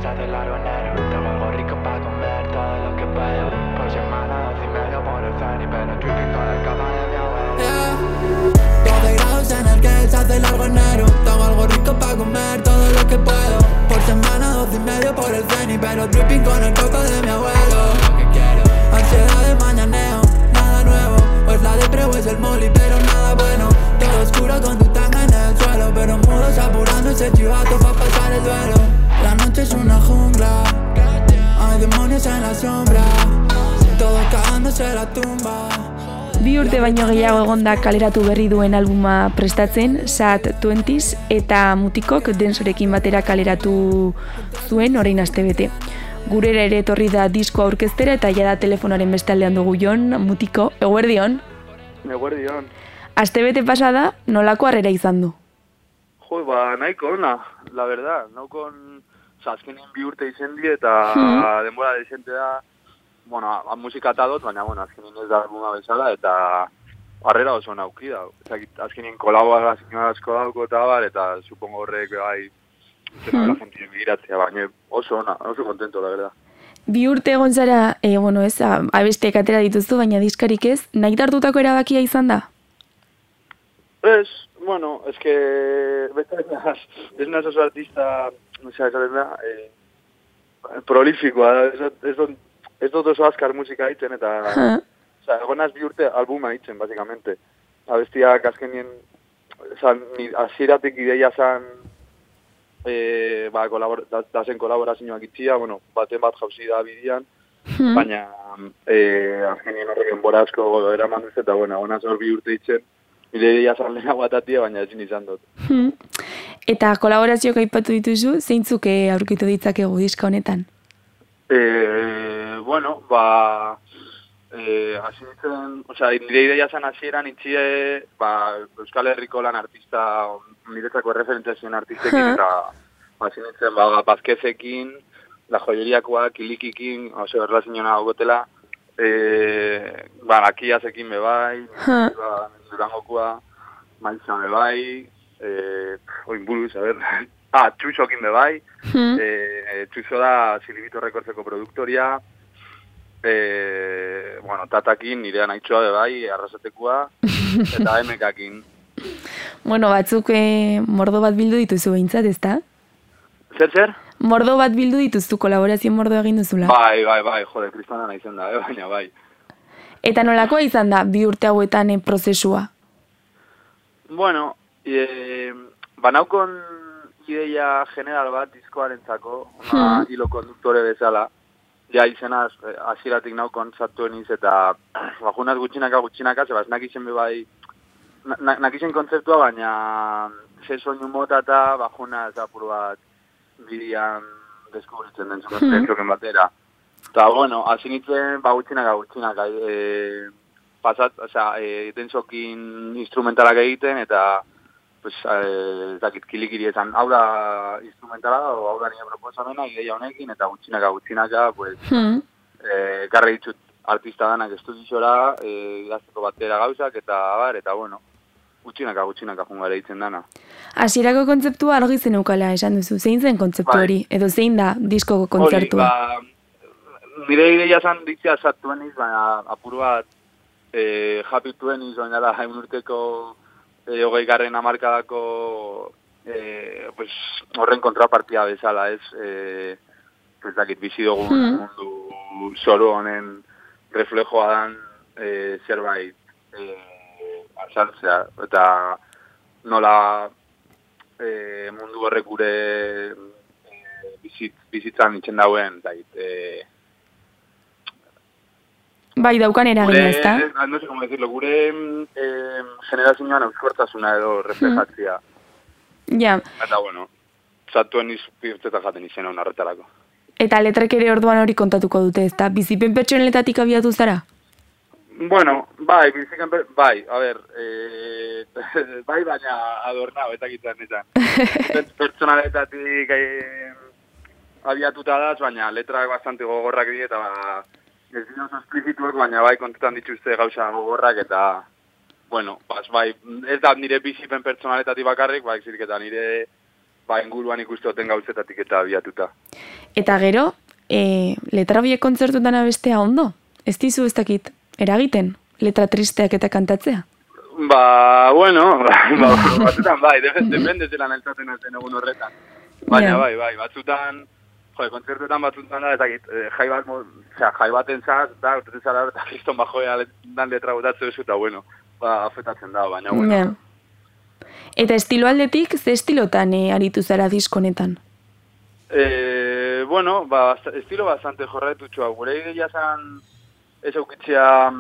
se hace largo enero. Tengo algo rico para comer, todo lo que puedo. Por semana 2,5 por el Fanny, pero tripping con el cama de mi abuelo. 12 grados en el que se hace largo enero. Tengo algo rico para comer, todo lo que puedo. Por semana 2,5 por el Fanny, pero tripping con el coco de mi abuelo. Ansiedad de mañaneo, nada nuevo. O es la depre o es el molly, pero nada bueno. Todo oscuro con tu tanga en el suelo, pero mudos apurando ese chivato pa' pasar el duelo. La noche es una jungla, hay demonios en la sombra, todos cagándose la tumba. 2 urte baino gehiago egonda kaleratu berri duen albuma prestatzen, Sad 20s, eta Mutikok Densorekin batera kaleratu zuen orain astebete. Gurera ere etorri da disko aurkeztera eta jada telefonoaren bestaldean dugu Jon, Mutiko, eguerdion. Eguerdion. Astebete pasada, nolako harrera izan du? Jo, nahiko ona, la verdad. Naukon, azkenin 2 urte izen di eta denbora desente da, bueno, musika eta dut, baina, bueno, azkenin ez da albuma bezala, eta harrera oso nauki da. Azkenin kolaborazio asko dauko eta bar, eta supongo horrek bai, la gente begiratzea, baina oso ona, oso contento, la verdad. 2 urte egon zara, bueno, ez, abesteak atera dituzu, baina diskarik ez, nahi hartutako erabakia izan da? Ez, bueno, es que es una oso artista, no sé, da, prolíficoa da, ez dut oso azkar musika egiten, eta, egonaz 2 urte albuma egiten, básicamente. Abestiak azkenien, hasieratik ideia zan, dazen kolaborazioak itxia, bueno, baten bat jauzi da bidian, baina azkenien horrek enbora asko eraman duz, eta, bueno, egonaz hor 2 urte itzen, nire ideia zan lehena guatatia, baina ezin izan dut. Eta kolaborazioak aipatu dituzu, zeintzuk aurkitu ditzakegu diska honetan? Bueno, hasi nintzen, nire ideia zan hasieran itxie, Euskal Herriko lan artista, niretzako referentziazioen artistekin, eta hasi nintzen, Bazkezekin, La Joyeriakoak, Ilikikin, erlazioen agotela, Akiazekin bebai, Durangokoa, Maizan bebai, oinburuz, a ver, Txuxokin bebai, Txuxo da Silibito Rekortzeko produktoria, bueno, Tatakin, nirean aitxoa bebai, Arrasatekoa, eta Emekakin. Bueno, batzuk mordo bat bildu dituzu behintzat, ezta? Zer? Mordo bat bildu dituzu, kolaborazio mordo egin duzula. Bai, jode, kristana nahi zen da, baina bai. Eta nolakoa izan da, 2 urte hauetan prozesua? Bueno, banaukon ideia general bat diskoarentzako, hilo konduktore bezala, ja izenaz, hasieratik naukon Sad20s, eta bajunaz gutxinaka, zebaz nakisen bebai, nakisen kontzeptua, baina ze soinu mota eta bajunaz apur bat bidian deskubritzen den zuen batera. Eta, bueno, hasi nintzen, gutxinaka, pasat, densokin instrumentalak egiten, eta, pues, dakit, kilikiri esan, hau da instrumentala, hau da nire proposamena, ideia honekin, eta gutxinaka, pues, garra ditut artista danak estudizora, idazteko batera gauzak, eta, bueno, gutxinaka jungara ditzen dana. Hasierako kontzeptua argi zen eukala, esan duzu, zein zen kontzeptu hori, edo zein da diskoko kontzertua? Nire ideia zan ditzea Sad20s, baina apur bat Happy 20s, baina da, hain urteko 20. hamarkadako horren kontrapartia bezala, ez, dakit, bizi dugun mundu zoru honen reflejoa dan zerbait azaltzea, eta nola mundu horrek gure bizitzan itzen dauen, bai, daukan eragina, ez da? No sé cómo decirlo, gure generazioan euskortasuna edo reflejatzia. Ja. Eta, bueno, Sad20s pirtzeta jaten izena horretarako. Eta letrek ere orduan hori kontatuko dute, ez da? Bizipen pertsoneletatik abiatu zara? Bueno, bai, a ver, bai, baina adornau, eta gitzan. Pertsonaletatik abiatuta daz, baina letrak bastante gogorrak di, eta ez dira oso esplizituak, baina bai kontutan dituzte gauza gogorrak, eta, bueno, bai, ez da nire bizipen pertsonaletatik bakarrik, bai, zirketa nire inguruan ikusteoten gauzetatik eta abiatuta. Eta gero, letra biek kontzertutan abestea ondo? Ez dizu ez dakit, eragiten, letra tristeak eta kantatzea? Bueno, batzutan depende zelan eltzaten ezen egun horretan. Baina bai, batzutan, kontzertuetan batzutan da, ez dakit, jai baten zaz, da, urtetzen zara, eta kriston bajoea dan letra botatzen duzu, eta bueno, afetatzen da, baina bueno. Yeah. Eta estilo aldetik, ze estilotan aritu zara diskonetan? Bueno, estilo bastante jorretutxoa. Gure ideia zan ez aukitzea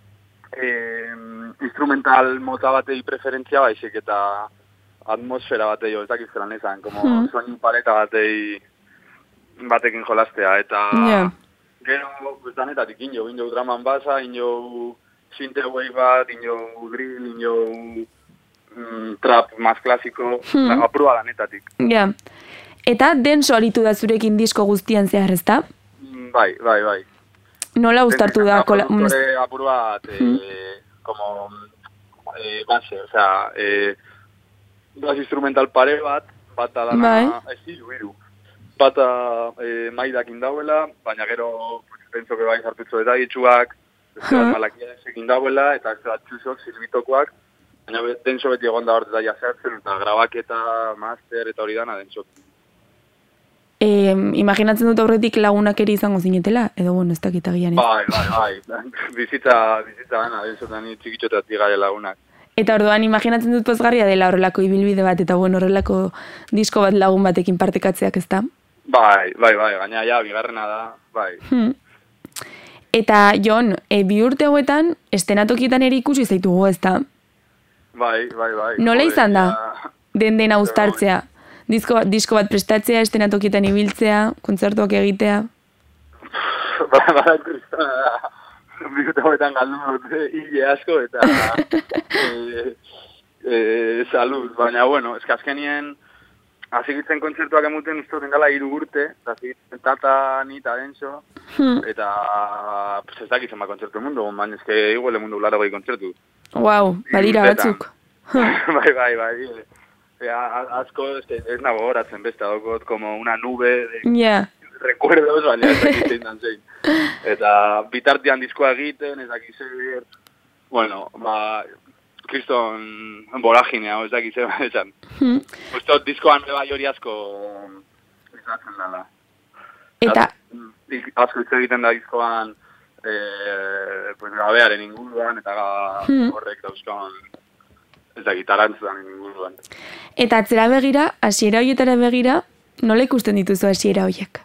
instrumental mota batei preferentzia baizik eta atmosfera batei, ez dakit zelan ezan, como soinu paleta batekin jolastea, eta gero, danetatik injo drum and bassa, injo synthwave bat, injo drill, injo trap más klasiko, apurua danetatik. Ja. Eta denso aritu da zurekin disko guztian zehar, ezta? Bai. Nola uztartu da? Apur bat, como base, o sea, bas instrumental pare bat dana, hiru. Bata maidakin dauela, baina gero, pentso que bai sartutzo eta itxuak, beste bat malakiaekin dauela, eta beste bat txusok, silbitokoak, baina denso beti egon da horteta jazertzen, eta grabaketa, master, eta hori dana denso. Imaginatzen dut aurretik lagunak ere izango zinetela, edo bueno, ez dakit agian ez. Bai. Bizitza dana, densotan txikitxotatik gare lagunak. Eta orduan, imaginatzen dut pozgarria dela horrelako ibilbide bat, eta bueno, horrelako disko bat lagun batekin partekatzeak, ez da? Bai, gaina ja, bigarrena da, bai. Eta, Jon, bi urte hauetan, estenatokietan ere ikusi zaitugu, ez da? Bai. Nola izan da, den uztartzea? Disko bat prestatzea, estenatokietan ibiltzea, kontzertuak egitea? Kristona da. Bi urte hauetan galdu dute, hile asko, eta salud, baina, bueno, azkenien, hazigitzen kontzertuak emuten ustoten gala 3 urte, eta hazigitzen Tata, Nita, Denso, eta ez dakitzen kontzertu mundu, baina ezke iguele mundu 80 kontzertu. Wow, badira batzuk. Bai. Asko, ez nago horatzen beste, daukot, como una nube de recuerdos, baina ez dakitzen dan zein. Eta bitartean diskoa egiten, ez dakitzen, bueno, kriston boraginea, ez dakitzen, esan. Ustot, diskoan beba hori asko izatzen dela. Eta? Asko hitz egiten da diskoan gabearen inguruan, eta horrek dauzkoan, ez da, gitarantzuan inguruan. Eta atzera begira, hasiera horietara begira, nola ikusten dituzu hasiera horiek?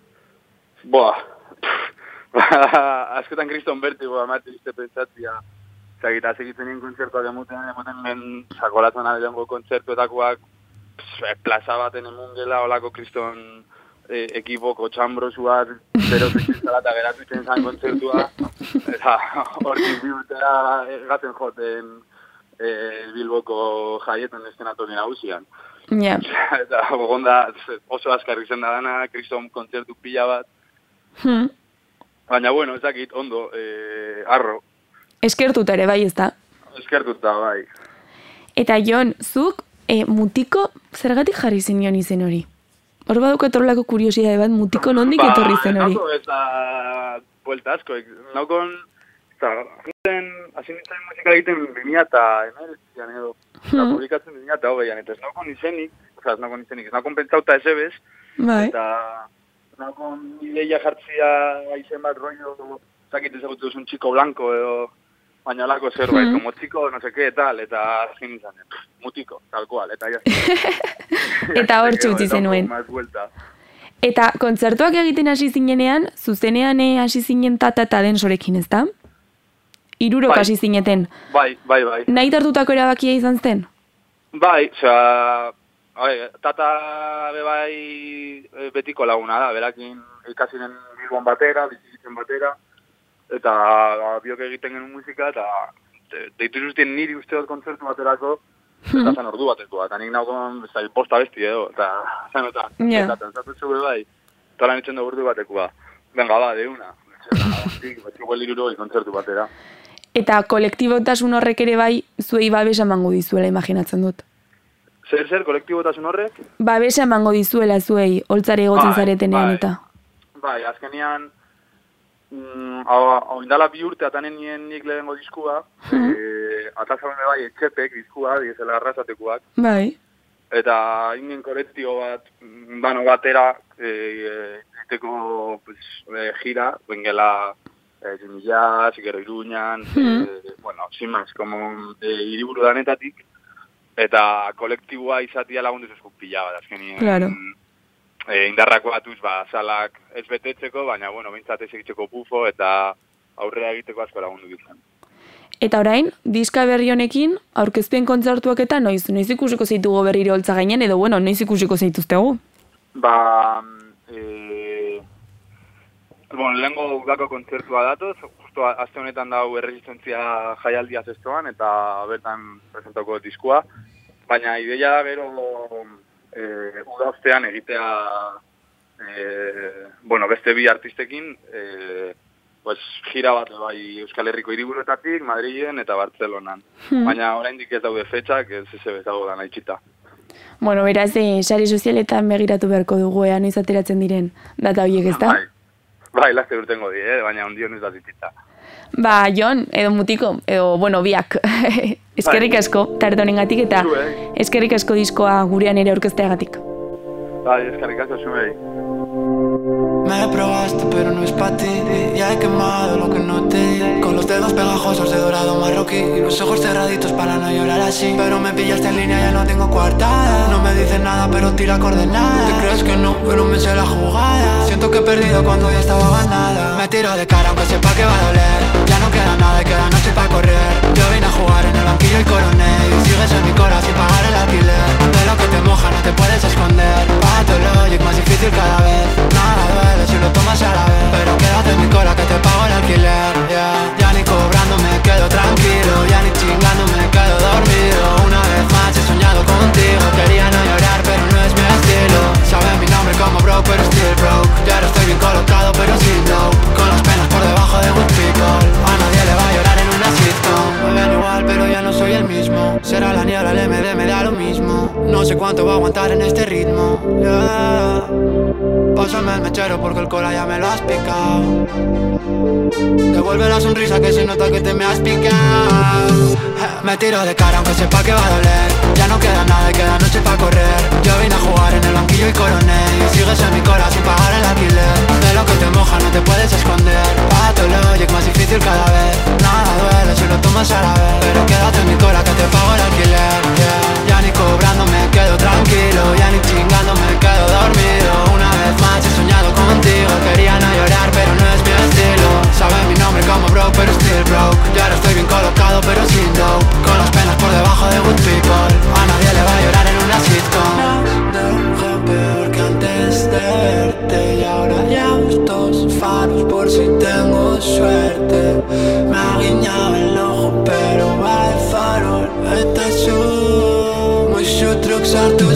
Askotan kriston bertigoa ematen izte pentsatzia. Zagita, segitzen nien kontzertuak emoten lehen sakolatzen adelango kontzertuetakoak plaza baten emungela, olako kriston ekipoko txambrosuak, berotzen zalata geratutzen zan kontzertua, eta hortik 2 urtera gaten joten Bilboko jaietan estenatoki nagusian. Eta gonda oso askarrik zen da dana, kriston kontzertu pila bat. Baina, bueno, ezakit, ondo, arro. Eskertuta ere, bai, ez da? Eskertuta, bai. Eta, Jon, zuk mutiko zergatik jarri zinion izen hori? Hor badukat horrelako kuriosidade bat, mutiko nondik etorri zen hori? Eta buelta asko, naukon, hasi nintzen musika egiten 2019an edo, eta publikatzen 2020an, eta ez naukon izenik, ez naukon pentsauta ez ebez, eta naukon ideia jartzia izen bat rollo, zakit ezagutu duzun txiko blanco edo, baina lako zerbait, como txiko, no seke, tal, eta azken izan, mutiko, tal cual, eta eta hor txutzi zenuen. Eta kontzertuak egiten hasi zinenean, zuzenean hasi zinen Tata eta Densorekin, ez da? 3 urok hasi zineten. Bai. Nahi tartutako erabakia izan zen? Bai, Tata bai betiko laguna da, berakin ikasinen Bilbon batera, bizitzen batera, eta biok egiten genuen musika, eta deitu zuztien niri uste dut kontzertu baterako, eta zen ordu batekoa, eta nik naukon posta besti edo, eta zen eta zatu zube bai, eta lan etxen da ordu batekoa. Venga, deuna. Igual 3 uroi kontzertu batera. Eta kolektibotasun horrek ere bai, zuei babes emango dizuela, imaginatzen dut. Zer, kolektibotasun horrek? Babesa emango dizuela zuei, holtzare egotzen zaretenean eta. Bai, azkenean, hau indala 2 urte atanen nik lehengo diskua, atazaben bai etxepek diskua, diezela arrasatekuak. Bai. Eta ingen kolektio bat, batera, egiteko gira, bengela Jazz, gero Iruñan, sin más, como hiriburu danetatik, eta kolektiboa izatia lagundu zuzkuk pila bat, azkenien. Claro. Indarrako batuz, salak ez betetzeko, baina, bintzat ez egiteko bufo, eta aurrera egiteko asko lagundu ditzen. Eta orain, diska berri honekin, aurkezpen kontzertuak eta noiz ikusiko zaitugu berriro holtza gainen, edo, noiz ikusiko zaituztegu? Lehengo udako kontzertua datoz, justo aste honetan dau erresistentzia jaialdia zestoan, eta bertan presentako diskua, baina ideia da gero udauztean egitea beste 2 artistekin gira bat bai Euskal Herriko hiriburuetatik, Madrilen eta Bartzelonan. Baina oraindik ez daude fetxak, ez bezago da nahitxita. Beraz, sare sozialetan begiratu beharko dugu noiz ateratzen diren data horiek, ez da? Bai, laste urtengo di, baina ondion ez da zitita. Jon, edo Mutiko, edo, biak. Eskerrik asko, tarte honengatik eta eskerrik asko diskoa gurean ere aurkezteagatik. Bai, eskerrik asko zumei. Me probaste pero no es pa' ti. Ya he quemado lo que no te di. Con los dedos pegajosos de dorado marroquí y los ojos cerraditos para no llorar así. Pero me pillaste en línea, ya no tengo coartada. No me dices nada pero tira coordenadas. Te crees que no, pero me sé la jugada. Siento que he perdido cuando ya estaba ganada. Me tiro de cara aunque sepa que va a doler. Ya no queda nada y queda noche para correr. Yo vine a jugar en el banquillo y coroné. Y sigues en mi corazón sin pagar el alquiler. De lo que te moja no te puedes esconder. Patologic, más difícil cada vez. Nada duele si lo tomas a la vez. Pero quédate en mi cola que te pago el alquiler. Ya ni cobrando me quedo tranquilo. Ya ni chingando me quedo dormido. Una vez más he soñado contigo. Quería no llorar pero no es mi estilo. Sabes mi nombre como broke pero still broke. Ya ahora estoy bien colocado pero sin dough. Con las penas por debajo de good people. A nadie le va a llorar en una sitcom. Me ven igual pero ya no soy el mismo. Será la niebla, el MD me da lo mismo. No sé cuánto va a aguantar en este ritmo. Pásame el mechero porque el cola ya me lo has picado. Devuelve la sonrisa que se nota que te me has picado. Me tiro de cara aunque sepa que va a doler. Ya no queda nada y queda noche para correr. Yo vine a jugar en el banquillo y coroné. Y sigues en mi cola sin pagar el alquiler. De lo que te moja no te puedes esconder. Patologic, más difícil cada vez. Nada duele si lo tomas a la vez. Pero quédate en mi cola que te pago el alquiler. Ya ni cobrando me quedo tranquilo. Ya ni chingando me quedo dormido. Una vez más he soñado contigo. Quería no llorar pero no es mi estilo. Sabes mi nombre como broke pero still broke. Ya ahora estoy bien colocado pero sin dough. Con las penas por debajo de good people. A nadie le va a llorar en una sitcom. Deja peor que antes de verte. Y ahora ya estos faros por si tengo suerte. Me ha guiñado el ojo pero va de farol. Estás muy shoot trucks